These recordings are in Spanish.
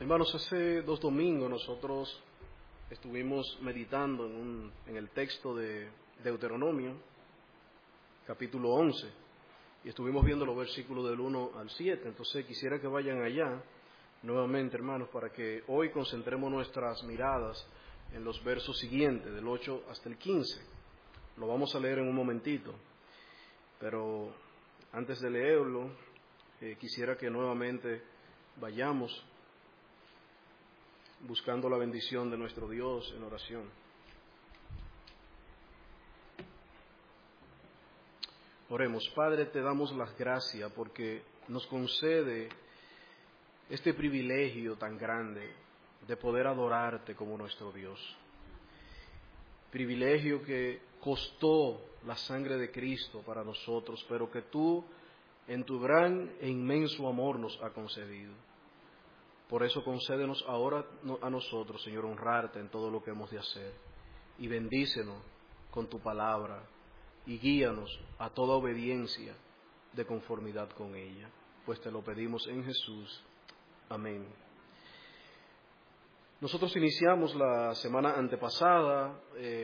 Hermanos, hace 2 domingos nosotros estuvimos meditando en el texto de Deuteronomio, capítulo 11, y estuvimos viendo los versículos del 1 al 7. Entonces quisiera que vayan allá nuevamente, hermanos, para que hoy concentremos nuestras miradas en los versos siguientes, del 8 hasta el 15. Lo vamos a leer en un momentito, pero antes de leerlo, quisiera que nuevamente vayamos buscando la bendición de nuestro Dios en oración. Oremos. Padre, te damos las gracias porque nos concede este privilegio tan grande de poder adorarte como nuestro Dios. Privilegio que costó la sangre de Cristo para nosotros, pero que tú en tu gran e inmenso amor nos has concedido. Por eso concédenos ahora a nosotros, Señor, honrarte en todo lo que hemos de hacer. Y bendícenos con tu palabra y guíanos a toda obediencia de conformidad con ella. Pues te lo pedimos en Jesús. Amén. Nosotros iniciamos la semana antepasada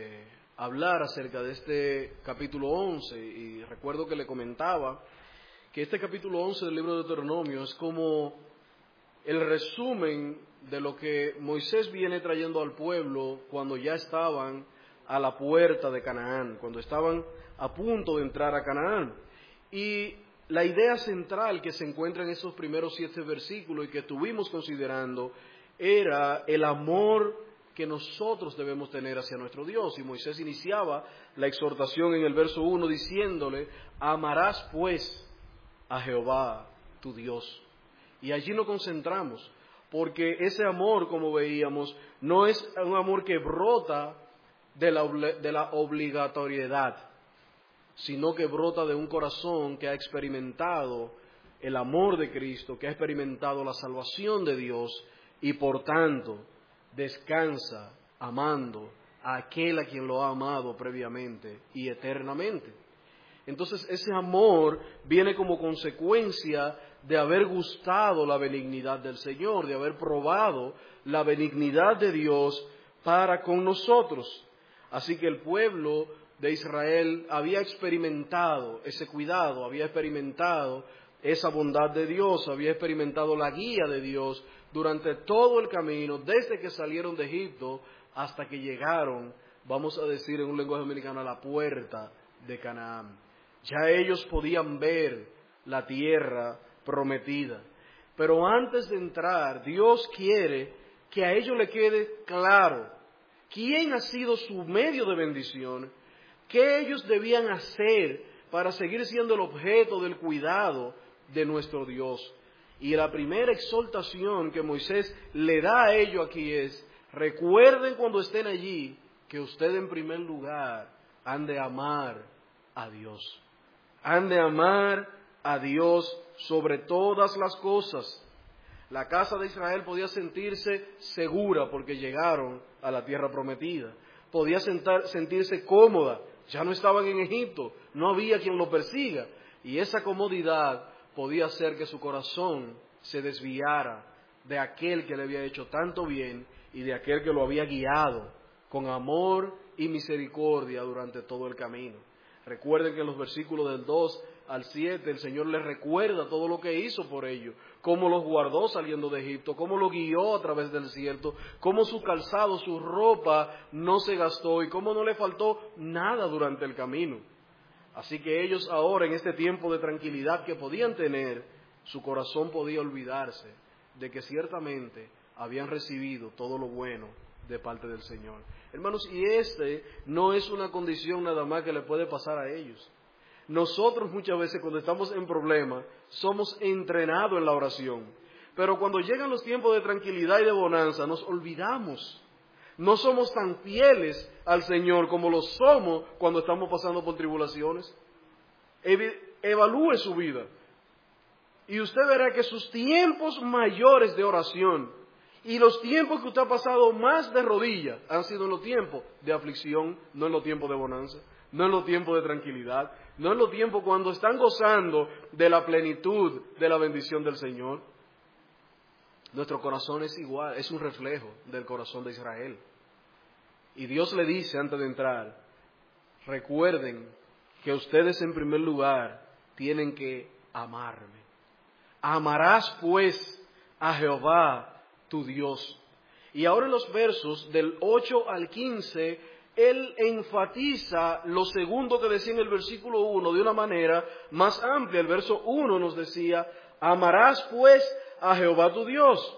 a hablar acerca de este capítulo 11 y recuerdo que le comentaba que este capítulo 11 del libro de Deuteronomio es como el resumen de lo que Moisés viene trayendo al pueblo cuando ya estaban a la puerta de Canaán, cuando estaban a punto de entrar a Canaán. Y la idea central que se encuentra en esos primeros 7 versículos y que estuvimos considerando era el amor que nosotros debemos tener hacia nuestro Dios. Y Moisés iniciaba la exhortación en el verso 1 diciéndole: amarás pues a Jehová tu Dios. Y allí nos concentramos, porque ese amor, como veíamos, no es un amor que brota de la obligatoriedad, sino que brota de un corazón que ha experimentado el amor de Cristo, que ha experimentado la salvación de Dios y por tanto descansa amando a aquel a quien lo ha amado previamente y eternamente. Entonces ese amor viene como consecuencia de haber gustado la benignidad del Señor, de haber probado la benignidad de Dios para con nosotros. Así que el pueblo de Israel había experimentado ese cuidado, había experimentado esa bondad de Dios, había experimentado la guía de Dios durante todo el camino, desde que salieron de Egipto hasta que llegaron, vamos a decir en un lenguaje dominicano, a la puerta de Canaán. Ya ellos podían ver la tierra prometida. Pero antes de entrar, Dios quiere que a ellos le quede claro quién ha sido su medio de bendición, qué ellos debían hacer para seguir siendo el objeto del cuidado de nuestro Dios. Y la primera exhortación que Moisés le da a ellos aquí es: recuerden cuando estén allí que ustedes en primer lugar han de amar a Dios. Han de amar a Dios sobre todas las cosas. La casa de Israel podía sentirse segura porque llegaron a la tierra prometida. Podía sentirse cómoda. Ya no estaban en Egipto. No había quien lo persiga. Y esa comodidad podía hacer que su corazón se desviara de aquel que le había hecho tanto bien y de aquel que lo había guiado con amor y misericordia durante todo el camino. Recuerden que en los versículos del 2 al 7 el Señor les recuerda todo lo que hizo por ellos, cómo los guardó saliendo de Egipto, cómo los guió a través del desierto, cómo su calzado, su ropa no se gastó y cómo no le faltó nada durante el camino. Así que ellos ahora, en este tiempo de tranquilidad que podían tener, su corazón podía olvidarse de que ciertamente habían recibido todo lo bueno de parte del Señor. Hermanos, y no es una condición nada más que le puede pasar a ellos. Nosotros muchas veces cuando estamos en problemas somos entrenados en la oración, pero cuando llegan los tiempos de tranquilidad y de bonanza nos olvidamos. No somos tan fieles al Señor como lo somos cuando estamos pasando por tribulaciones. Evalúe su vida y usted verá que sus tiempos mayores de oración y los tiempos que usted ha pasado más de rodillas han sido en los tiempos de aflicción, no en los tiempos de bonanza, no en los tiempos de tranquilidad, no en los tiempos cuando están gozando de la plenitud de la bendición del Señor. Nuestro corazón es igual, es un reflejo del corazón de Israel. Y Dios le dice antes de entrar, recuerden que ustedes en primer lugar tienen que amarme. Amarás pues a Jehová tu Dios. Y ahora en los versos del 8 al 15, Él enfatiza lo segundo que decía en el versículo 1 de una manera más amplia. El verso 1 nos decía, amarás pues a Jehová tu Dios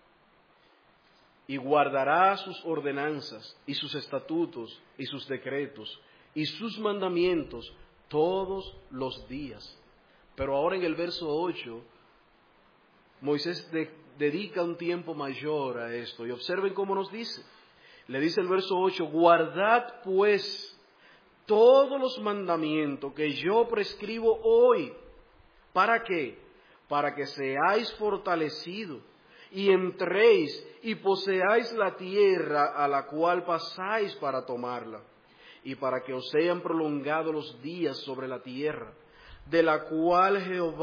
y guardarás sus ordenanzas y sus estatutos y sus decretos y sus mandamientos todos los días. Pero ahora en el verso 8, Moisés dedica un tiempo mayor a esto. Y observen cómo nos dice. Le dice el verso 8, guardad pues todos los mandamientos que yo prescribo hoy. ¿Para qué? Para que seáis fortalecidos y entréis y poseáis la tierra a la cual pasáis para tomarla. Y para que os sean prolongados los días sobre la tierra, de la cual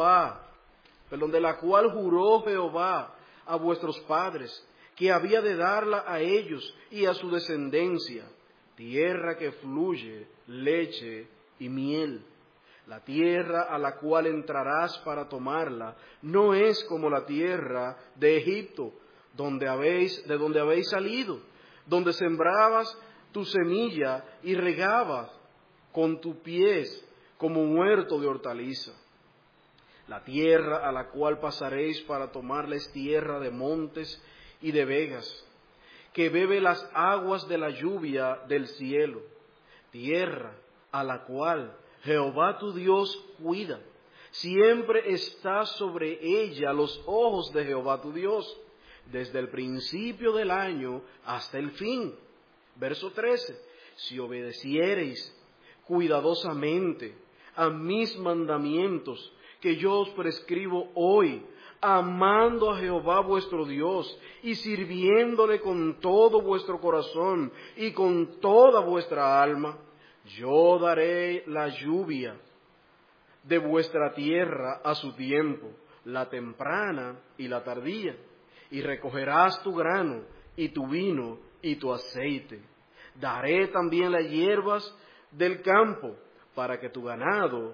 juró Jehová a vuestros padres, que había de darla a ellos y a su descendencia, tierra que fluye leche y miel. La tierra a la cual entrarás para tomarla no es como la tierra de Egipto, de donde habéis salido, donde sembrabas tu semilla y regabas con tus pies como un huerto de hortaliza. La tierra a la cual pasaréis para tomarla es tierra de montes y de vegas, que bebe las aguas de la lluvia del cielo, tierra a la cual Jehová tu Dios cuida. Siempre está sobre ella los ojos de Jehová tu Dios, desde el principio del año hasta el fin. Verso 13, si obedeciereis cuidadosamente a mis mandamientos que yo os prescribo hoy, amando a Jehová vuestro Dios y sirviéndole con todo vuestro corazón y con toda vuestra alma, yo daré la lluvia de vuestra tierra a su tiempo, la temprana y la tardía, y recogerás tu grano y tu vino y tu aceite. Daré también las hierbas del campo para tu ganado,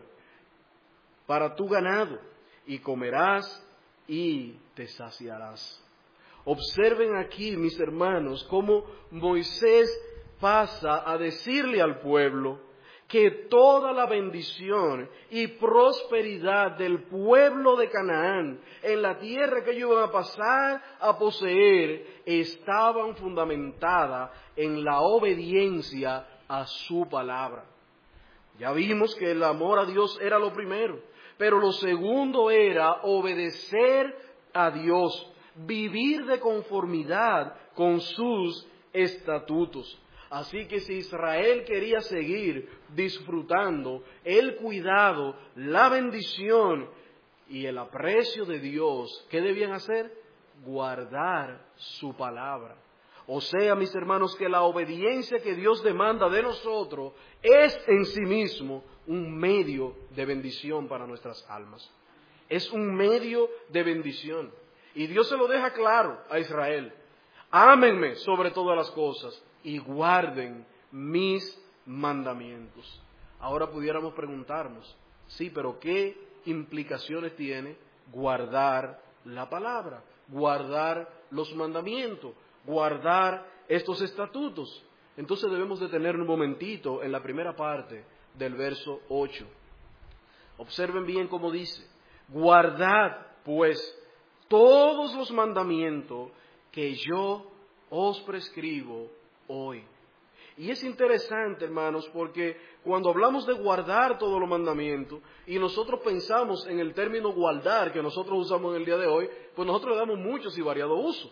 y comerás y te saciarás. Observen aquí, mis hermanos, cómo Moisés pasa a decirle al pueblo que toda la bendición y prosperidad del pueblo de Canaán en la tierra que ellos iban a pasar a poseer estaban fundamentadas en la obediencia a su palabra. Ya vimos que el amor a Dios era lo primero, pero lo segundo era obedecer a Dios, vivir de conformidad con sus estatutos. Así que si Israel quería seguir disfrutando el cuidado, la bendición y el aprecio de Dios, ¿qué debían hacer? Guardar su palabra. O sea, mis hermanos, que la obediencia que Dios demanda de nosotros es en sí mismo un medio de bendición para nuestras almas. Es un medio de bendición. Y Dios se lo deja claro a Israel. Ámenme sobre todas las cosas y guarden mis mandamientos. Ahora pudiéramos preguntarnos, sí, pero ¿qué implicaciones tiene guardar la palabra, guardar los mandamientos, guardar estos estatutos? Entonces debemos detener un momentito en la primera parte del verso 8. Observen bien cómo dice, guardad pues todos los mandamientos que yo os prescribo hoy. Y es interesante, hermanos, porque cuando hablamos de guardar todos los mandamientos y nosotros pensamos en el término guardar que nosotros usamos en el día de hoy, pues nosotros le damos muchos y variados usos.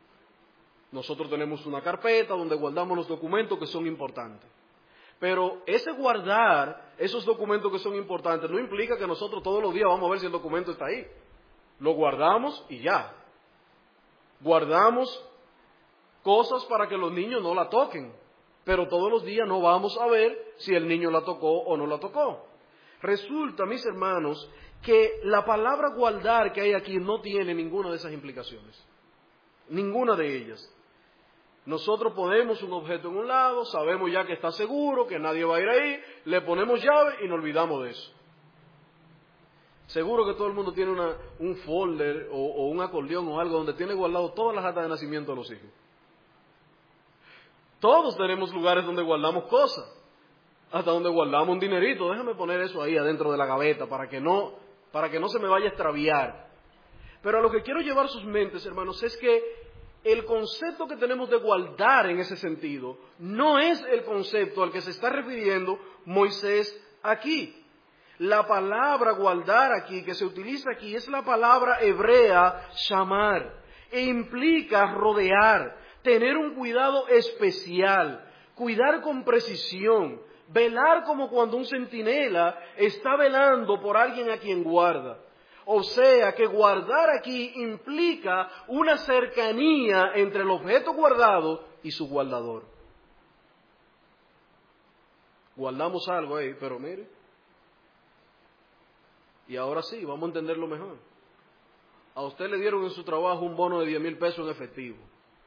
Nosotros tenemos una carpeta donde guardamos los documentos que son importantes. Pero ese guardar esos documentos que son importantes no implica que nosotros todos los días vamos a ver si el documento está ahí. Lo guardamos y ya. Guardamos cosas para que los niños no la toquen, pero todos los días no vamos a ver si el niño la tocó o no la tocó. Resulta, mis hermanos, que la palabra guardar que hay aquí no tiene ninguna de esas implicaciones. ninguna de ellas. Nosotros ponemos un objeto en un lado, sabemos ya que está seguro, que nadie va a ir ahí, le ponemos llave y nos olvidamos de eso. Seguro que todo el mundo tiene un folder o un acordeón o algo donde tiene guardado todas las actas de nacimiento de los hijos. Todos tenemos lugares donde guardamos cosas, hasta donde guardamos un dinerito. Déjame poner eso ahí adentro de la gaveta para que no se me vaya a extraviar. Pero a lo que quiero llevar sus mentes, hermanos, es que el concepto que tenemos de guardar en ese sentido no es el concepto al que se está refiriendo Moisés aquí. La palabra guardar aquí, que se utiliza aquí, es la palabra hebrea shamar, e implica rodear, tener un cuidado especial, cuidar con precisión, velar como cuando un centinela está velando por alguien a quien guarda. O sea que guardar aquí implica una cercanía entre el objeto guardado y su guardador. Guardamos algo ahí, pero mire, y ahora sí, vamos a entenderlo mejor. A usted le dieron en su trabajo un bono de 10,000 pesos en efectivo.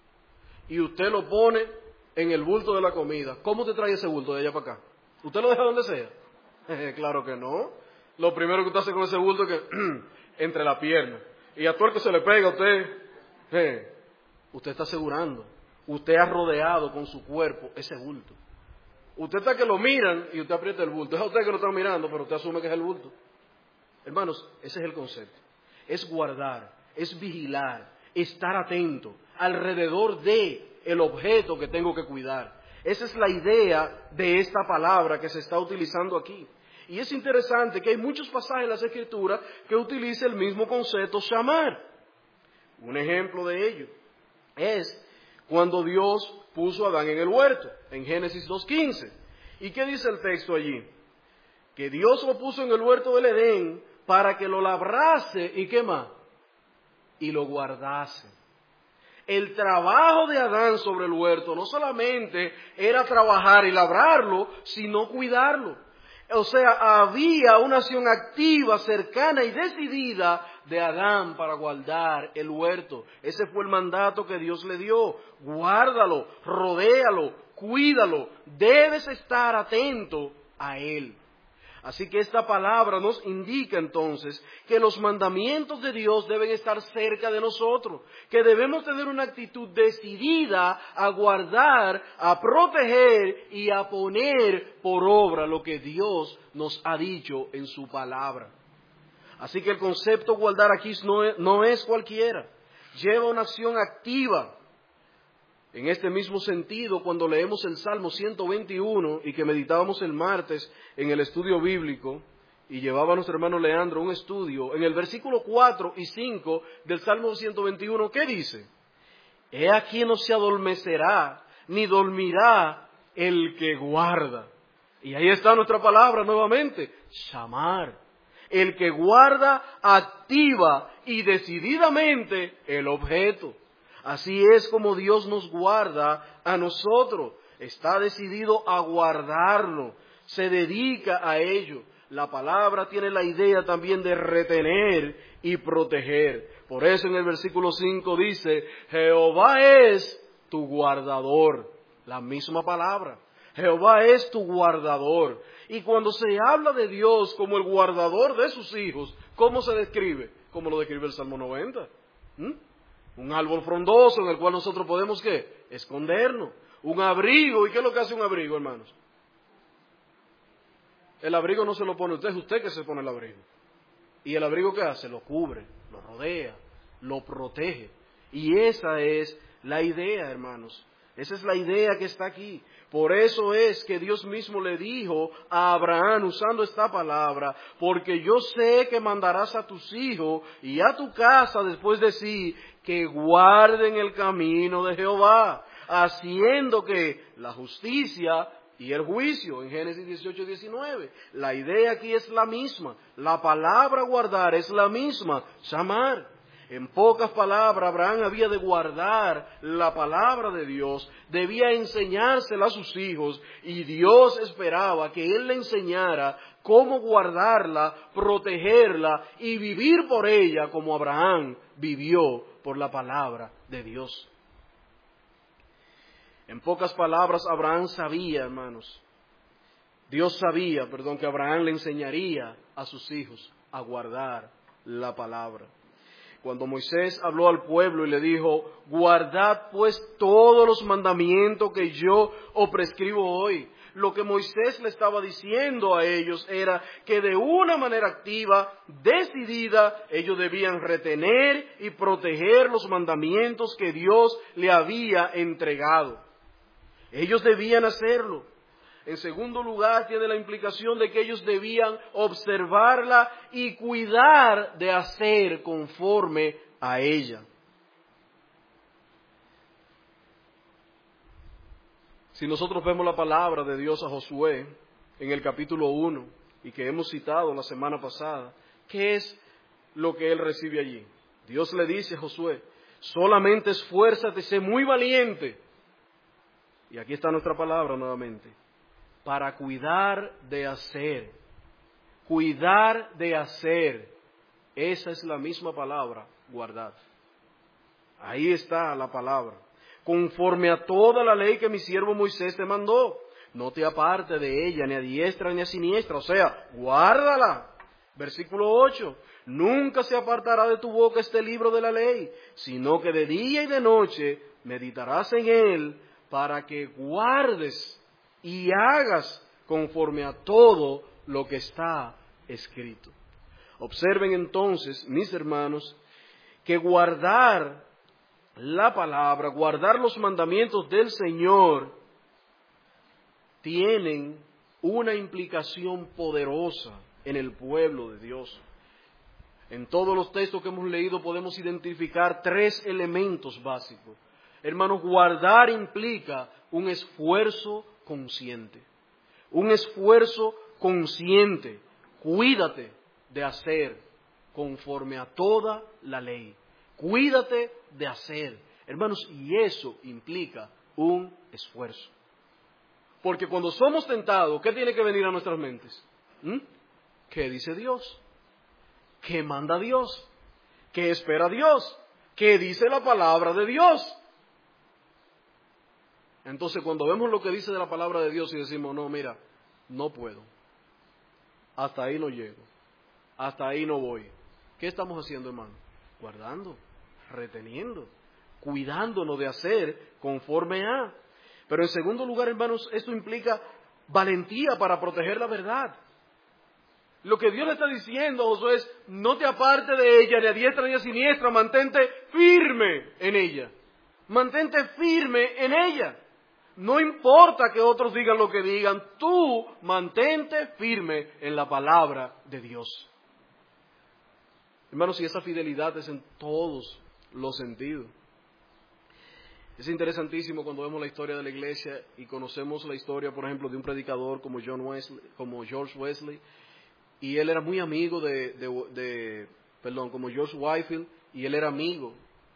Y usted lo pone en el bulto de la comida. ¿Cómo te trae ese bulto de allá para acá? ¿Usted lo deja donde sea? Claro que no. Lo primero que usted hace con ese bulto es que entre la pierna. Y a todo el que se le pega a usted, usted está asegurando. Usted ha rodeado con su cuerpo ese bulto. Usted está que lo miran y usted aprieta el bulto. Es a usted que lo están mirando, pero usted asume que es el bulto. Hermanos, ese es el concepto. Es guardar, es vigilar, estar atento alrededor de el objeto que tengo que cuidar. Esa es la idea de esta palabra que se está utilizando aquí. Y es interesante que hay muchos pasajes en las Escrituras que utiliza el mismo concepto shamar. Un ejemplo de ello es cuando Dios puso a Adán en el huerto, en Génesis 2:15. ¿Y qué dice el texto allí? Que Dios lo puso en el huerto del Edén para que lo labrase y ¿qué más? Y lo guardase. El trabajo de Adán sobre el huerto no solamente era trabajar y labrarlo, sino cuidarlo. O sea, había una acción activa, cercana y decidida de Adán para guardar el huerto. Ese fue el mandato que Dios le dio. Guárdalo, rodéalo, cuídalo. Debes estar atento a él. Así que esta palabra nos indica entonces que los mandamientos de Dios deben estar cerca de nosotros, que debemos tener una actitud decidida a guardar, a proteger y a poner por obra lo que Dios nos ha dicho en su palabra. Así que el concepto guardar aquí no es cualquiera, lleva una acción activa. En este mismo sentido, cuando leemos el Salmo 121 y que meditábamos el martes en el estudio bíblico, y llevaba a nuestro hermano Leandro un estudio, en el versículo 4 y 5 del Salmo 121, ¿qué dice? He aquí no se adormecerá, ni dormirá el que guarda. Y ahí está nuestra palabra nuevamente, shamar. El que guarda activa y decididamente el objeto. Así es como Dios nos guarda a nosotros. Está decidido a guardarnos. Se dedica a ello. La palabra tiene la idea también de retener y proteger. Por eso en el versículo 5 dice, Jehová es tu guardador. La misma palabra. Jehová es tu guardador. Y cuando se habla de Dios como el guardador de sus hijos, ¿cómo se describe? Como lo describe el Salmo 90. Un árbol frondoso en el cual nosotros podemos, ¿qué? Escondernos. Un abrigo. ¿Y qué es lo que hace un abrigo, hermanos? El abrigo no se lo pone usted, es usted que se pone el abrigo. ¿Y el abrigo qué hace? Lo cubre, lo rodea, lo protege. Y esa es la idea, hermanos. Esa es la idea que está aquí. Por eso es que Dios mismo le dijo a Abraham, usando esta palabra, porque yo sé que mandarás a tus hijos y a tu casa después de sí, que guarden el camino de Jehová, haciendo que la justicia y el juicio, en Génesis 18:19. La idea aquí es la misma. La palabra guardar es la misma, shamar. En pocas palabras, Abraham había de guardar la palabra de Dios, debía enseñársela a sus hijos, y Dios esperaba que él le enseñara cómo guardarla, protegerla y vivir por ella como Abraham vivió por la palabra de Dios. En pocas palabras, Abraham sabía, hermanos, Dios sabía, que Abraham le enseñaría a sus hijos a guardar la palabra. Cuando Moisés habló al pueblo y le dijo, guardad pues todos los mandamientos que yo os prescribo hoy, lo que Moisés le estaba diciendo a ellos era que de una manera activa, decidida, ellos debían retener y proteger los mandamientos que Dios le había entregado. Ellos debían hacerlo. En segundo lugar, tiene la implicación de que ellos debían observarla y cuidar de hacer conforme a ella. Si nosotros vemos la palabra de Dios a Josué en el capítulo 1 y que hemos citado la semana pasada, ¿qué es lo que él recibe allí? Dios le dice a Josué, solamente esfuérzate, sé muy valiente. Y aquí está nuestra palabra nuevamente. Para cuidar de hacer. Cuidar de hacer. Esa es la misma palabra, guardar. Ahí está la palabra. Conforme a toda la ley que mi siervo Moisés te mandó. No te aparte de ella, ni a diestra ni a siniestra. O sea, guárdala. Versículo 8. Nunca se apartará de tu boca este libro de la ley, sino que de día y de noche meditarás en él, para que guardes y hagas conforme a todo lo que está escrito. Observen entonces, mis hermanos, que guardar la palabra, guardar los mandamientos del Señor, tienen una implicación poderosa en el pueblo de Dios. En todos los textos que hemos leído podemos identificar 3 elementos básicos. Hermanos, guardar implica un esfuerzo consciente. Un esfuerzo consciente. Cuídate de hacer conforme a toda la ley. Cuídate de hacer. Hermanos, y eso implica un esfuerzo. Porque cuando somos tentados, ¿qué tiene que venir a nuestras mentes? ¿Qué dice Dios? ¿Qué manda Dios? ¿Qué espera Dios? ¿Qué dice la palabra de Dios? Entonces, cuando vemos lo que dice de la palabra de Dios y decimos, no, mira, no puedo. Hasta ahí no llego. Hasta ahí no voy. ¿Qué estamos haciendo, hermano? Guardando, reteniendo, cuidándonos de hacer conforme a. Pero en segundo lugar, hermanos, esto implica valentía para proteger la verdad. Lo que Dios le está diciendo a Josué es, no te apartes de ella, ni a diestra ni a siniestra, mantente firme en ella. Mantente firme en ella. No importa que otros digan lo que digan, tú mantente firme en la palabra de Dios. Hermanos, y esa fidelidad es en todos los sentidos. Es interesantísimo cuando vemos la historia de la iglesia y conocemos la historia, por ejemplo, de un predicador como George Wesley, y él era muy amigo como George Whitefield, y él era amigo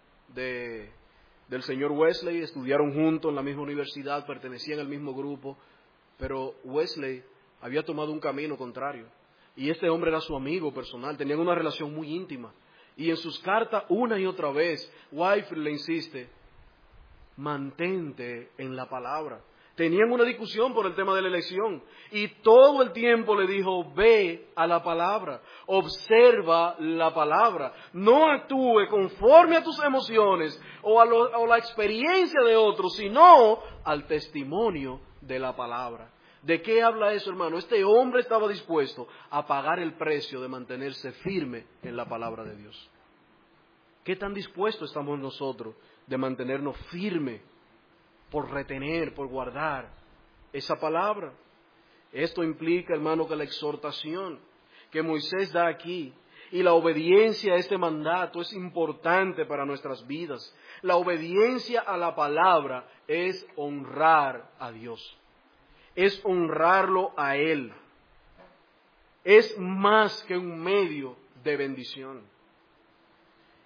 del señor Wesley, estudiaron juntos en la misma universidad, pertenecían al mismo grupo, pero Wesley había tomado un camino contrario, y este hombre era su amigo personal, tenían una relación muy íntima, y en sus cartas una y otra vez, Whitefield le insiste, mantente en la palabra. Tenían una discusión por el tema de la elección y todo el tiempo le dijo, ve a la palabra, observa la palabra, no actúe conforme a tus emociones o a la experiencia de otros, sino al testimonio de la palabra. ¿De qué habla eso, hermano? Este hombre estaba dispuesto a pagar el precio de mantenerse firme en la palabra de Dios. ¿Qué tan dispuestos estamos nosotros de mantenernos firmes por retener, por guardar esa palabra? Esto implica, hermano, que la exhortación que Moisés da aquí y la obediencia a este mandato es importante para nuestras vidas. La obediencia a la palabra es honrar a Dios, es honrarlo a Él. Es más que un medio de bendición.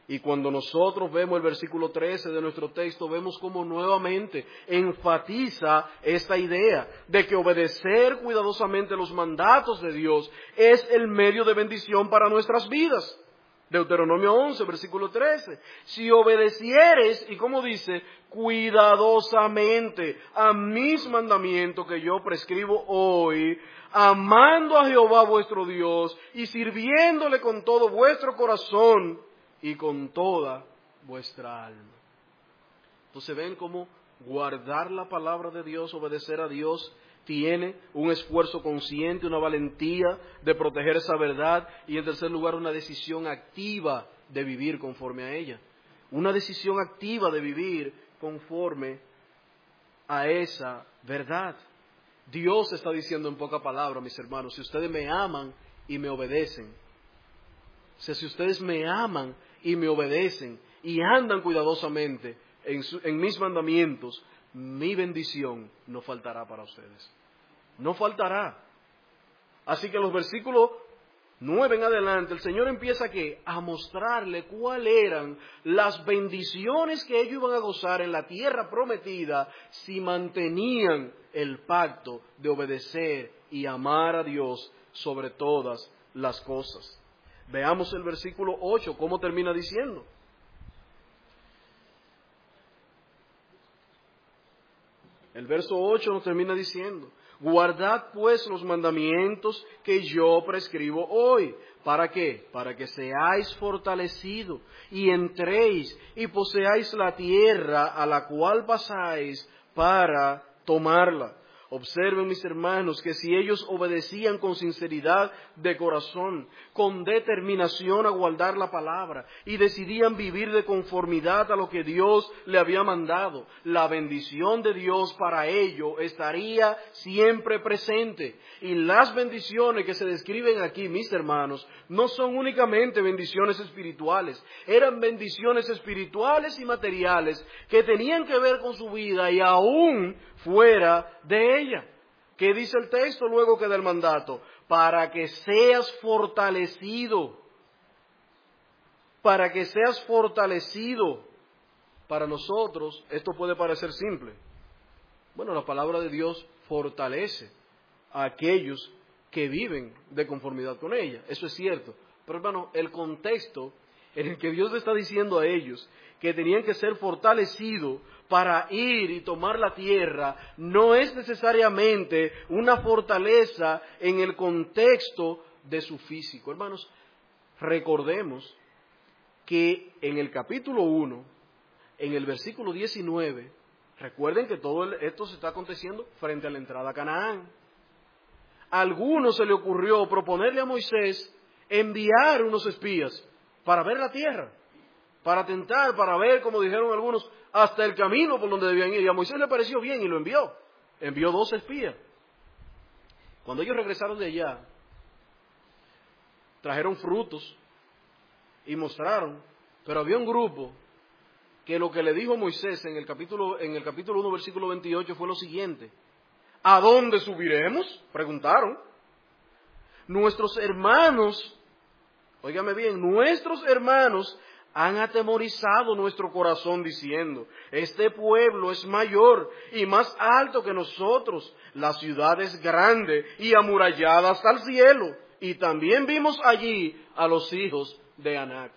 Y cuando nosotros vemos el versículo 13 de nuestro texto, vemos cómo nuevamente enfatiza esta idea de que obedecer cuidadosamente los mandatos de Dios es el medio de bendición para nuestras vidas. Deuteronomio 11, versículo 13. Si obedecieres, y como dice, cuidadosamente a mis mandamientos que yo prescribo hoy, amando a Jehová vuestro Dios y sirviéndole con todo vuestro corazón y con toda vuestra alma. Entonces ven cómo guardar la palabra de Dios, obedecer a Dios, tiene un esfuerzo consciente, una valentía de proteger esa verdad y en tercer lugar una decisión activa de vivir conforme a ella. Una decisión activa de vivir conforme a esa verdad. Dios está diciendo en pocas palabras, mis hermanos, si ustedes me aman y me obedecen, si ustedes me aman y me obedecen y andan cuidadosamente en mis mandamientos, mi bendición no faltará para ustedes. No faltará. Así que en los versículos 9 en adelante, el Señor empieza a mostrarle cuáles eran las bendiciones que ellos iban a gozar en la tierra prometida si mantenían el pacto de obedecer y amar a Dios sobre todas las cosas. Veamos el versículo 8, cómo termina diciendo. El verso 8 nos termina diciendo: guardad pues los mandamientos que yo prescribo hoy. ¿Para qué? Para que seáis fortalecidos y entréis y poseáis la tierra a la cual pasáis para tomarla. Observen, mis hermanos, que si ellos obedecían con sinceridad de corazón, con determinación a guardar la palabra y decidían vivir de conformidad a lo que Dios le había mandado, la bendición de Dios para ellos estaría siempre presente. Y las bendiciones que se describen aquí, mis hermanos, no son únicamente bendiciones espirituales, eran bendiciones espirituales y materiales que tenían que ver con su vida y aún fuera de ella. ¿Qué dice el texto luego que del mandato? Para que seas fortalecido. Para que seas fortalecido. Para nosotros esto puede parecer simple. Bueno, la palabra de Dios fortalece a aquellos que viven de conformidad con ella. Eso es cierto. Pero hermano, el contexto en el que Dios le está diciendo a ellos que tenían que ser fortalecidos para ir y tomar la tierra, no es necesariamente una fortaleza en el contexto de su físico. Hermanos, recordemos que en el capítulo 1, en el versículo 19, recuerden que todo esto se está aconteciendo frente a la entrada a Canaán. A algunos se le ocurrió proponerle a Moisés enviar unos espías para ver la tierra, para tentar, para ver, como dijeron algunos, hasta el camino por donde debían ir. Y a Moisés le pareció bien y lo envió. Envió 2 espías. Cuando ellos regresaron de allá, trajeron frutos y mostraron, pero había un grupo que lo que le dijo Moisés en el capítulo 1, versículo 28 fue lo siguiente: ¿a dónde subiremos?, preguntaron. Nuestros hermanos, óigame bien, nuestros hermanos han atemorizado nuestro corazón diciendo: este pueblo es mayor y más alto que nosotros, la ciudad es grande y amurallada hasta el cielo, y también vimos allí a los hijos de Anac.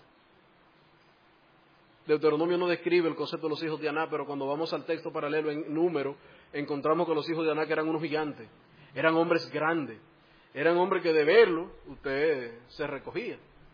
Deuteronomio no describe el concepto de los hijos de Anac, pero cuando vamos al texto paralelo en Número, encontramos que los hijos de Anac eran unos gigantes, eran hombres grandes, eran hombres que de verlo usted se recogía.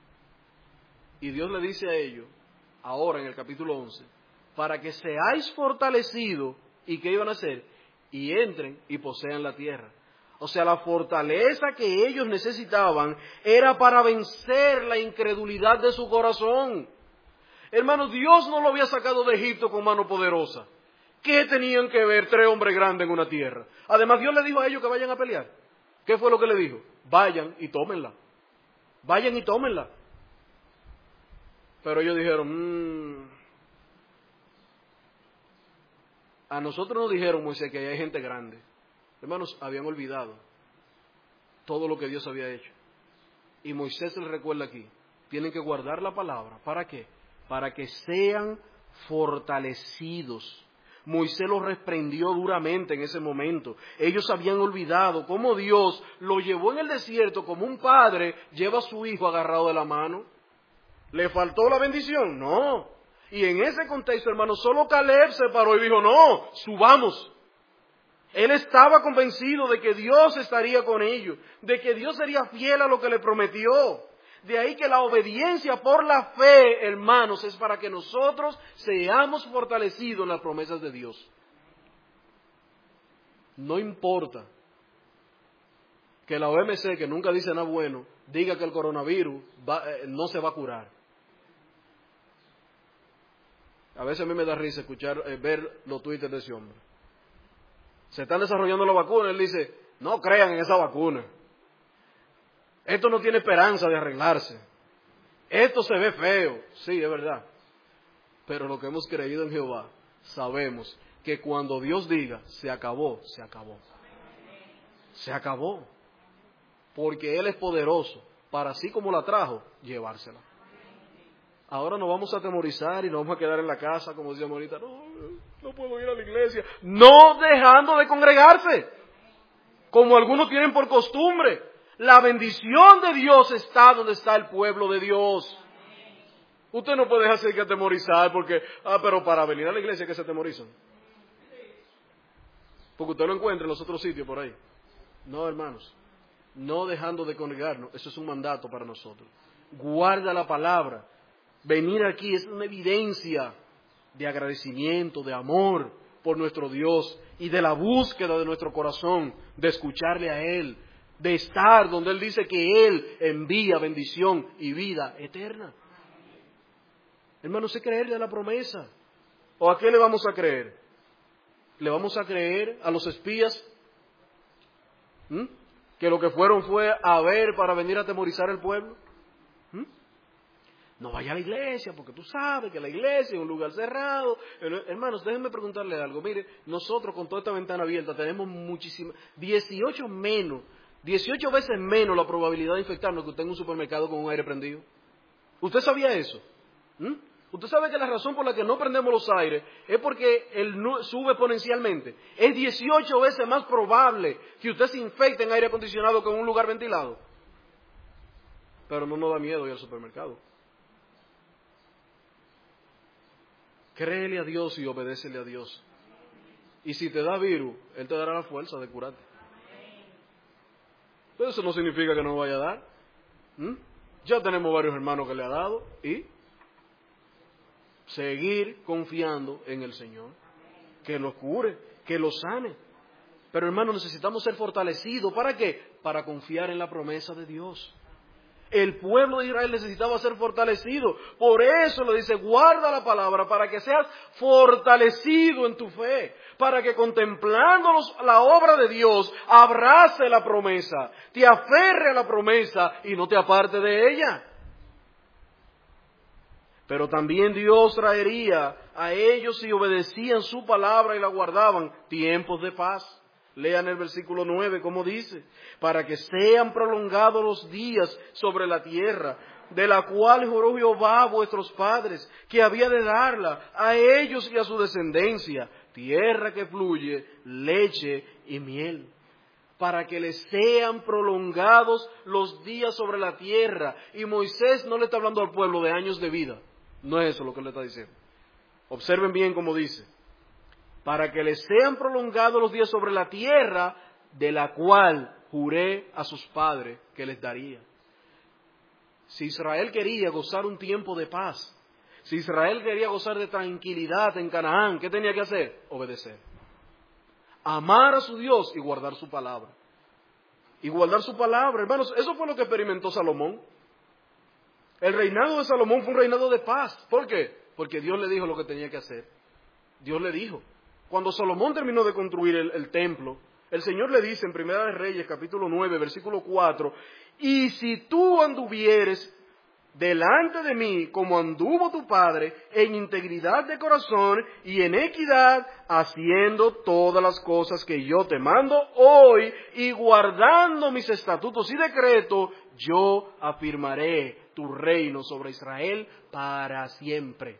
Y Dios le dice a ellos, ahora en el capítulo 11, para que seáis fortalecidos, ¿y qué iban a hacer? Y entren y posean la tierra. O sea, la fortaleza que ellos necesitaban era para vencer la incredulidad de su corazón. Hermanos, Dios no lo había sacado de Egipto con mano poderosa. ¿Qué tenían que ver 3 hombres grandes en una tierra? Además, Dios le dijo a ellos que vayan a pelear. ¿Qué fue lo que le dijo? Vayan y tómenla. Vayan y tómenla. Pero ellos dijeron, a nosotros nos dijeron, Moisés, que hay gente grande. Hermanos, habían olvidado todo lo que Dios había hecho. Y Moisés les recuerda aquí, tienen que guardar la palabra. ¿Para qué? para que sean fortalecidos. Moisés los reprendió duramente en ese momento. Ellos habían olvidado cómo Dios lo llevó en el desierto como un padre lleva a su hijo agarrado de la mano. ¿Le faltó la bendición? No. Y en ese contexto, hermano, solo Caleb se paró y dijo, no, subamos. Él estaba convencido de que Dios estaría con ellos, de que Dios sería fiel a lo que le prometió. De ahí que la obediencia por la fe, hermanos, es para que nosotros seamos fortalecidos en las promesas de Dios. No importa que la OMC, que nunca dice nada bueno, diga que el coronavirus no se va a curar. A veces a mí me da risa ver los twitters de ese hombre. Se están desarrollando la vacuna, él dice, no crean en esa vacuna. Esto no tiene esperanza de arreglarse. Esto se ve feo. Sí, es verdad. Pero lo que hemos creído en Jehová, sabemos que cuando Dios diga, se acabó, se acabó. Se acabó. Porque Él es poderoso para, así como la trajo, llevársela. Ahora nos vamos a atemorizar y nos vamos a quedar en la casa, como decíamos ahorita, no puedo ir a la iglesia. No dejando de congregarse, como algunos tienen por costumbre. La bendición de Dios está donde está el pueblo de Dios. Usted no puede dejarse que atemorizar porque, pero para venir a la iglesia que se atemorizan. Porque usted lo encuentra en los otros sitios por ahí. No, hermanos, no dejando de congregarnos, eso es un mandato para nosotros. Guarda la palabra. Venir aquí es una evidencia de agradecimiento, de amor por nuestro Dios y de la búsqueda de nuestro corazón, de escucharle a Él, de estar donde Él dice que Él envía bendición y vida eterna. Hermanos, ¿es creerle a la promesa? ¿O a qué le vamos a creer? ¿Le vamos a creer a los espías? Que lo que fueron fue a ver para venir a atemorizar al pueblo. No vaya a la iglesia, porque tú sabes que la iglesia es un lugar cerrado. Hermanos, déjenme preguntarle algo. Mire, nosotros con toda esta ventana abierta tenemos 18 veces menos la probabilidad de infectarnos que usted en un supermercado con un aire prendido. ¿Usted sabía eso? Usted sabe que la razón por la que no prendemos los aires es porque él sube exponencialmente. Es 18 veces más probable que usted se infecte en aire acondicionado que en un lugar ventilado. Pero no nos da miedo ir al supermercado. Créele a Dios y obedécele a Dios. Y si te da virus, Él te dará la fuerza de curarte. Pero eso no significa que no vaya a dar. Ya tenemos varios hermanos que le ha dado. Y seguir confiando en el Señor. Que los cure, que los sane. Pero hermanos, necesitamos ser fortalecidos. ¿Para qué? Para confiar en la promesa de Dios. El pueblo de Israel necesitaba ser fortalecido. Por eso le dice, guarda la palabra para que seas fortalecido en tu fe. Para que contemplando la obra de Dios, abrace la promesa, te aferre a la promesa y no te aparte de ella. Pero también Dios traería a ellos si obedecían su palabra y la guardaban, tiempos de paz. Lean el versículo 9, como dice, para que sean prolongados los días sobre la tierra, de la cual juró Jehová a vuestros padres, que había de darla a ellos y a su descendencia, tierra que fluye leche y miel. Para que les sean prolongados los días sobre la tierra. Y Moisés no le está hablando al pueblo de años de vida. No es eso lo que le está diciendo. Observen bien cómo dice. Para que les sean prolongados los días sobre la tierra, de la cual juré a sus padres que les daría. Si Israel quería gozar un tiempo de paz, si Israel quería gozar de tranquilidad en Canaán, ¿qué tenía que hacer? Obedecer. Amar a su Dios y guardar su palabra. Y guardar su palabra, hermanos, eso fue lo que experimentó Salomón. El reinado de Salomón fue un reinado de paz. ¿Por qué? Porque Dios le dijo lo que tenía que hacer. Dios le dijo. Cuando Salomón terminó de construir el templo, el Señor le dice en Primera de Reyes, capítulo 9, versículo 4, y si tú anduvieres delante de mí como anduvo tu padre, en integridad de corazón y en equidad, haciendo todas las cosas que yo te mando hoy y guardando mis estatutos y decretos, yo afirmaré tu reino sobre Israel para siempre.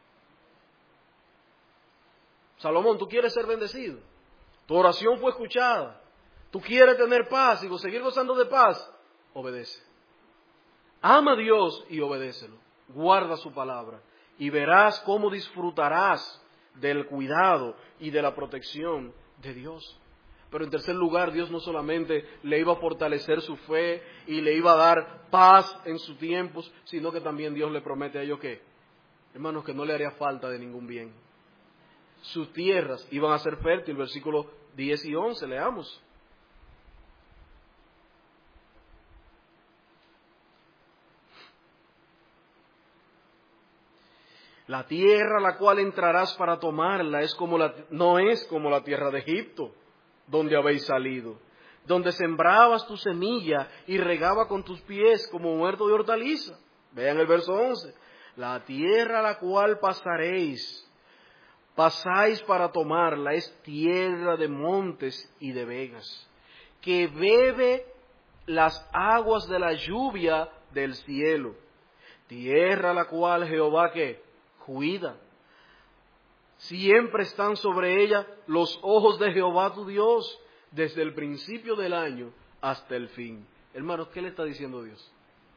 Salomón, ¿tú quieres ser bendecido? Tu oración fue escuchada. ¿Tú quieres tener paz y seguir gozando de paz? Obedece. Ama a Dios y obedécelo. Guarda su palabra y verás cómo disfrutarás del cuidado y de la protección de Dios. Pero en tercer lugar, Dios no solamente le iba a fortalecer su fe y le iba a dar paz en sus tiempos, sino que también Dios le promete a ellos que, hermanos, que no le haría falta de ningún bien. Sus tierras iban a ser fértiles, versículos 10 y 11, leamos. La tierra a la cual entrarás para tomarla no es como la tierra de Egipto, donde habéis salido, donde sembrabas tu semilla y regaba con tus pies como huerto de hortaliza. Vean el verso 11. La tierra a la cual pasáis para tomarla, es tierra de montes y de vegas, que bebe las aguas de la lluvia del cielo. Tierra a la cual Jehová ¿qué? Cuida. Siempre están sobre ella los ojos de Jehová tu Dios, desde el principio del año hasta el fin. Hermanos, ¿qué le está diciendo Dios?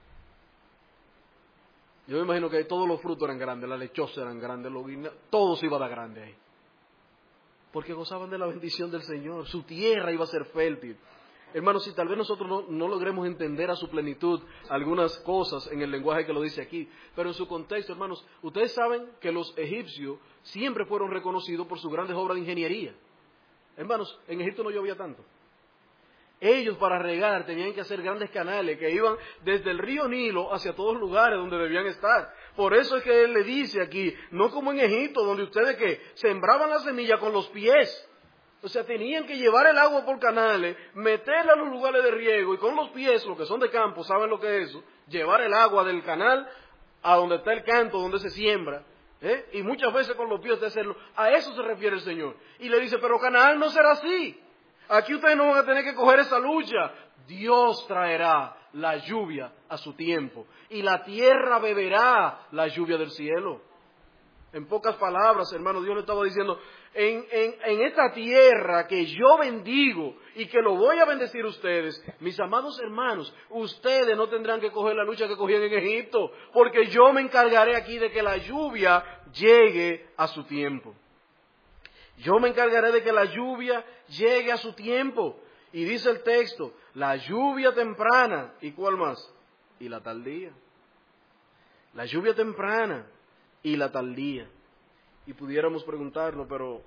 Yo me imagino que todos los frutos eran grandes, las lechosas eran grandes, todo se iba a dar grande ahí. Porque gozaban de la bendición del Señor, su tierra iba a ser fértil. Hermanos, si tal vez nosotros no logremos entender a su plenitud algunas cosas en el lenguaje que lo dice aquí, pero en su contexto, hermanos, ustedes saben que los egipcios siempre fueron reconocidos por sus grandes obras de ingeniería. Hermanos, en Egipto no llovía tanto. Ellos para regar tenían que hacer grandes canales que iban desde el río Nilo hacia todos los lugares donde debían estar. Por eso es que él le dice aquí, no como en Egipto, donde ustedes que sembraban la semilla con los pies. O sea, tenían que llevar el agua por canales, meterla a los lugares de riego y con los pies, los que son de campo, saben lo que es eso, llevar el agua del canal a donde está el canto, donde se siembra, y muchas veces con los pies de hacerlo. A eso se refiere el Señor. Y le dice, pero Canaán no será así. Aquí ustedes no van a tener que coger esa lucha. Dios traerá la lluvia a su tiempo y la tierra beberá la lluvia del cielo. En pocas palabras, hermano, Dios le estaba diciendo, en esta tierra que yo bendigo y que lo voy a bendecir ustedes, mis amados hermanos, ustedes no tendrán que coger la lucha que cogían en Egipto, porque yo me encargaré aquí de que la lluvia llegue a su tiempo. Yo me encargaré de que la lluvia llegue a su tiempo. Y dice el texto, la lluvia temprana, ¿y cuál más? Y la tardía. La lluvia temprana y la tardía. Y pudiéramos preguntarnos, pero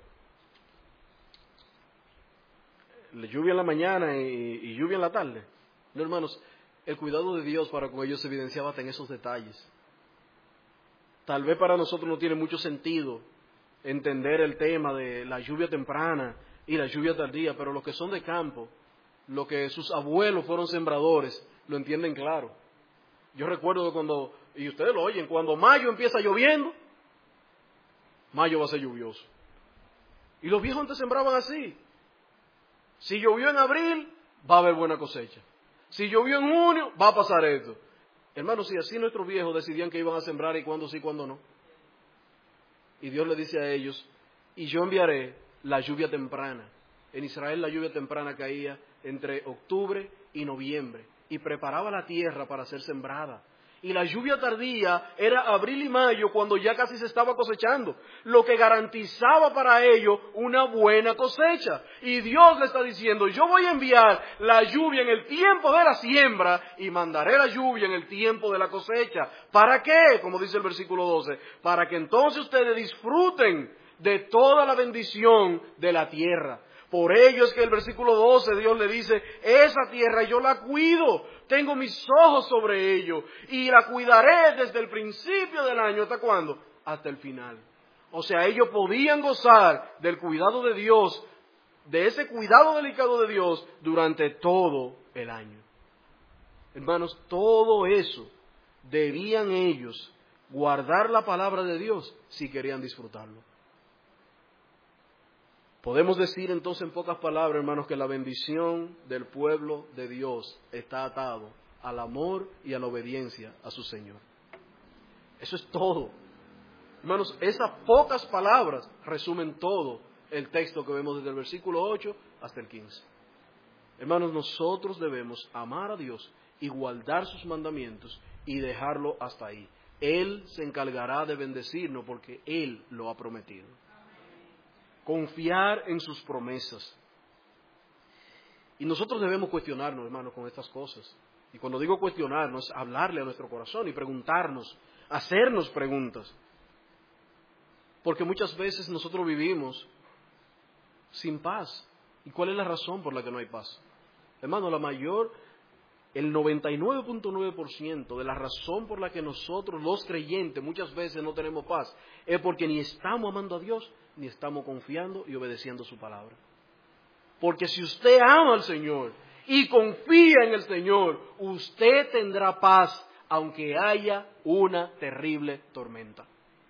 ¿la lluvia en la mañana y lluvia en la tarde? No, hermanos, el cuidado de Dios para con ellos se evidenciaba hasta en esos detalles. Tal vez para nosotros no tiene mucho sentido entender el tema de la lluvia temprana y la lluvia tardía, pero los que son de campo, los que sus abuelos fueron sembradores, lo entienden claro. Yo recuerdo cuando, y ustedes lo oyen, cuando mayo empieza lloviendo, mayo va a ser lluvioso. Y los viejos antes sembraban así. Si llovió en abril, va a haber buena cosecha. Si llovió en junio, va a pasar esto. Hermanos, si así nuestros viejos decidían que iban a sembrar y cuándo sí, cuándo no. Y Dios le dice a ellos, y yo enviaré la lluvia temprana. En Israel la lluvia temprana caía entre octubre y noviembre y preparaba la tierra para ser sembrada. Y la lluvia tardía era abril y mayo cuando ya casi se estaba cosechando, lo que garantizaba para ellos una buena cosecha. Y Dios le está diciendo, yo voy a enviar la lluvia en el tiempo de la siembra y mandaré la lluvia en el tiempo de la cosecha. ¿Para qué? Como dice el versículo 12, para que entonces ustedes disfruten de toda la bendición de la tierra. Por ello es que el versículo 12 Dios le dice, esa tierra yo la cuido, tengo mis ojos sobre ello y la cuidaré desde el principio del año, ¿hasta cuándo? Hasta el final. O sea, ellos podían gozar del cuidado de Dios, de ese cuidado delicado de Dios durante todo el año. Hermanos, todo eso debían ellos guardar la palabra de Dios si querían disfrutarlo. Podemos decir entonces en pocas palabras, hermanos, que la bendición del pueblo de Dios está atado al amor y a la obediencia a su Señor. Eso es todo. Hermanos, esas pocas palabras resumen todo el texto que vemos desde el versículo 8 hasta el 15. Hermanos, nosotros debemos amar a Dios y guardar sus mandamientos y dejarlo hasta ahí. Él se encargará de bendecirnos porque Él lo ha prometido. Confiar en sus promesas. Y nosotros debemos cuestionarnos, hermanos, con estas cosas. Y cuando digo cuestionarnos, es hablarle a nuestro corazón y preguntarnos, hacernos preguntas. Porque muchas veces nosotros vivimos sin paz. ¿Y cuál es la razón por la que no hay paz? Hermano, el 99.9% de la razón por la que nosotros, los creyentes, muchas veces no tenemos paz, es porque ni estamos amando a Dios, ni estamos confiando y obedeciendo su palabra. Porque si usted ama al Señor y confía en el Señor, usted tendrá paz, aunque haya una terrible tormenta.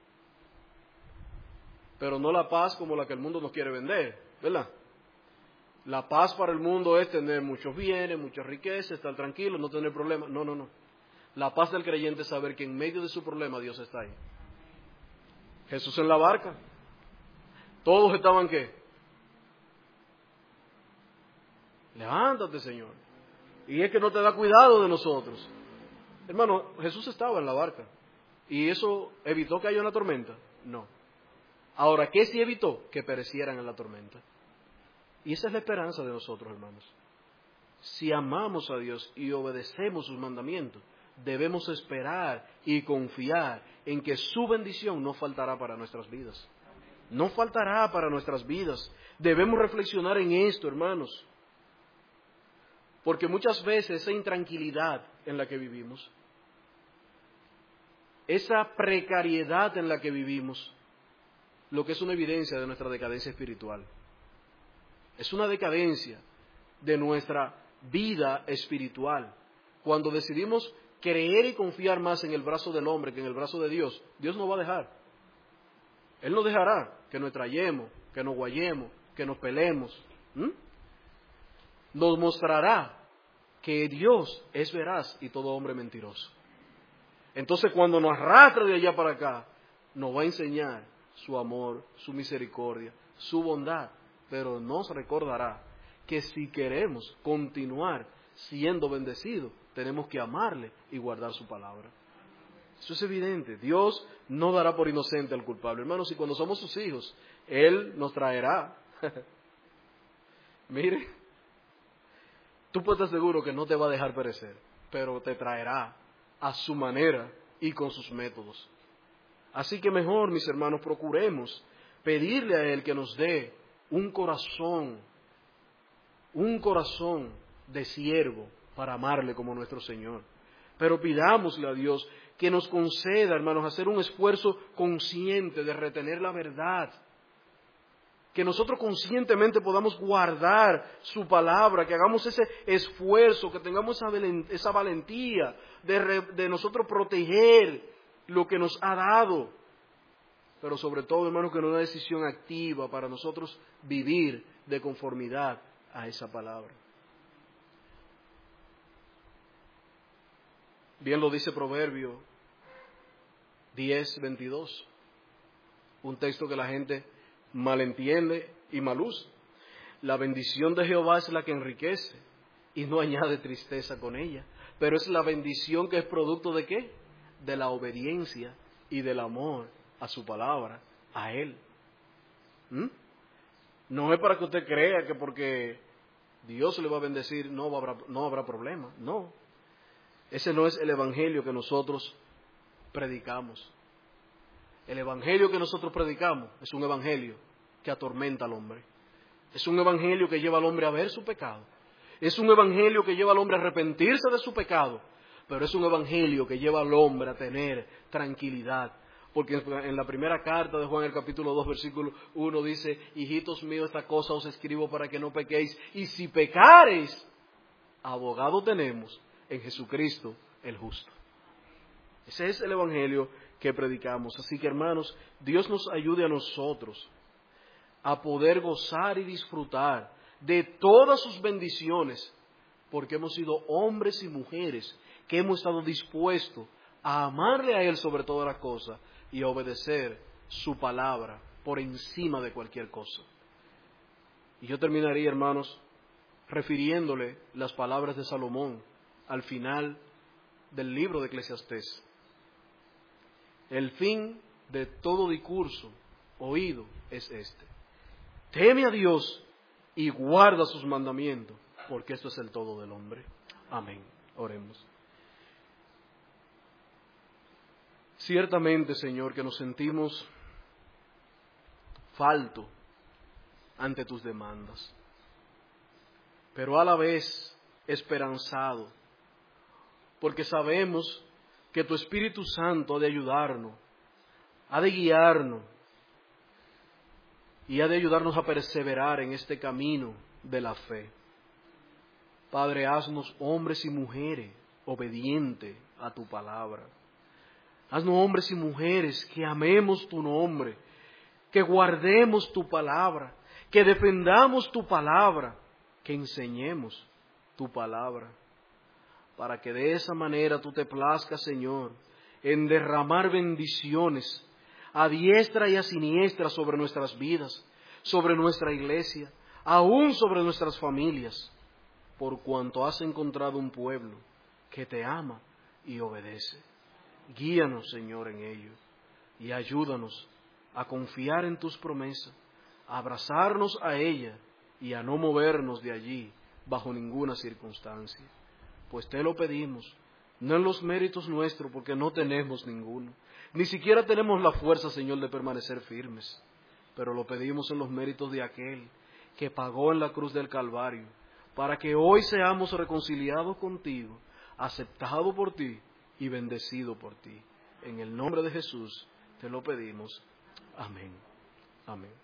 Pero no la paz como la que el mundo nos quiere vender, ¿verdad? La paz para el mundo es tener muchos bienes, muchas riquezas, estar tranquilo, no tener problemas. No, no, no. La paz del creyente es saber que en medio de su problema Dios está ahí. Jesús en la barca. Todos estaban ¿qué? Levántate, Señor. Y es que no te da cuidado de nosotros. Hermano, Jesús estaba en la barca. ¿Y eso evitó que haya una tormenta? No. Ahora, ¿qué sí evitó? Que perecieran en la tormenta. Y esa es la esperanza de nosotros, hermanos. Si amamos a Dios y obedecemos sus mandamientos, debemos esperar y confiar en que su bendición no faltará para nuestras vidas. No faltará para nuestras vidas. Debemos reflexionar en esto, hermanos. Porque muchas veces esa intranquilidad en la que vivimos, esa precariedad en la que vivimos, lo que es una evidencia de nuestra decadencia espiritual. Es una decadencia de nuestra vida espiritual. Cuando decidimos creer y confiar más en el brazo del hombre que en el brazo de Dios, Dios nos va a dejar. Él nos dejará que nos trayemos, que nos guayemos, que nos peleemos. Nos mostrará que Dios es veraz y todo hombre mentiroso. Entonces, cuando nos arrastra de allá para acá, nos va a enseñar su amor, su misericordia, su bondad, pero nos recordará que si queremos continuar siendo bendecidos, tenemos que amarle y guardar su palabra. Eso es evidente. Dios no dará por inocente al culpable. Hermanos, y cuando somos sus hijos, Él nos traerá. Mire, tú puedes estar seguro que no te va a dejar perecer, pero te traerá a su manera y con sus métodos. Así que mejor, mis hermanos, procuremos pedirle a Él que nos dé un corazón de siervo para amarle como nuestro Señor. Pero pidámosle a Dios que nos conceda, hermanos, hacer un esfuerzo consciente de retener la verdad. Que nosotros conscientemente podamos guardar su palabra, que hagamos ese esfuerzo, que tengamos esa valentía de nosotros proteger lo que nos ha dado. Pero sobre todo, hermanos, que no es una decisión activa para nosotros vivir de conformidad a esa palabra. Bien lo dice Proverbio 10:22, un texto que la gente malentiende y mal usa. La bendición de Jehová es la que enriquece y no añade tristeza con ella. Pero es la bendición que es producto ¿de qué? De la obediencia y del amor a su palabra, a Él. No es para que usted crea que porque Dios le va a bendecir no habrá problema. No. Ese no es el evangelio que nosotros predicamos. El evangelio que nosotros predicamos es un evangelio que atormenta al hombre. Es un evangelio que lleva al hombre a ver su pecado. Es un evangelio que lleva al hombre a arrepentirse de su pecado. Pero es un evangelio que lleva al hombre a tener tranquilidad. Porque en la primera carta de Juan, el capítulo 2, versículo 1, dice: hijitos míos, esta cosa os escribo para que no pequéis. Y si pecareis, abogado tenemos en Jesucristo el justo. Ese es el evangelio que predicamos. Así que, hermanos, Dios nos ayude a nosotros a poder gozar y disfrutar de todas sus bendiciones, porque hemos sido hombres y mujeres que hemos estado dispuestos a amarle a Él sobre todas las cosas y a obedecer su palabra por encima de cualquier cosa. Y yo terminaría, hermanos, refiriéndole las palabras de Salomón al final del libro de Eclesiastés. El fin de todo discurso oído es este: teme a Dios y guarda sus mandamientos, porque esto es el todo del hombre. Amén. Oremos. Ciertamente, Señor, que nos sentimos falto ante tus demandas, pero a la vez esperanzado, porque sabemos que tu Espíritu Santo ha de ayudarnos, ha de guiarnos y ha de ayudarnos a perseverar en este camino de la fe. Padre, haznos hombres y mujeres obedientes a tu palabra. Haznos hombres y mujeres que amemos tu nombre, que guardemos tu palabra, que defendamos tu palabra, que enseñemos tu palabra, para que de esa manera tú te plazcas, Señor, en derramar bendiciones a diestra y a siniestra sobre nuestras vidas, sobre nuestra iglesia, aún sobre nuestras familias, por cuanto has encontrado un pueblo que te ama y obedece. Guíanos, Señor, en ello, y ayúdanos a confiar en tus promesas, a abrazarnos a ella y a no movernos de allí bajo ninguna circunstancia. Pues te lo pedimos, no en los méritos nuestros, porque no tenemos ninguno. Ni siquiera tenemos la fuerza, Señor, de permanecer firmes, pero lo pedimos en los méritos de aquel que pagó en la cruz del Calvario, para que hoy seamos reconciliados contigo, aceptados por ti y bendecidos por ti. En el nombre de Jesús te lo pedimos. Amén. Amén.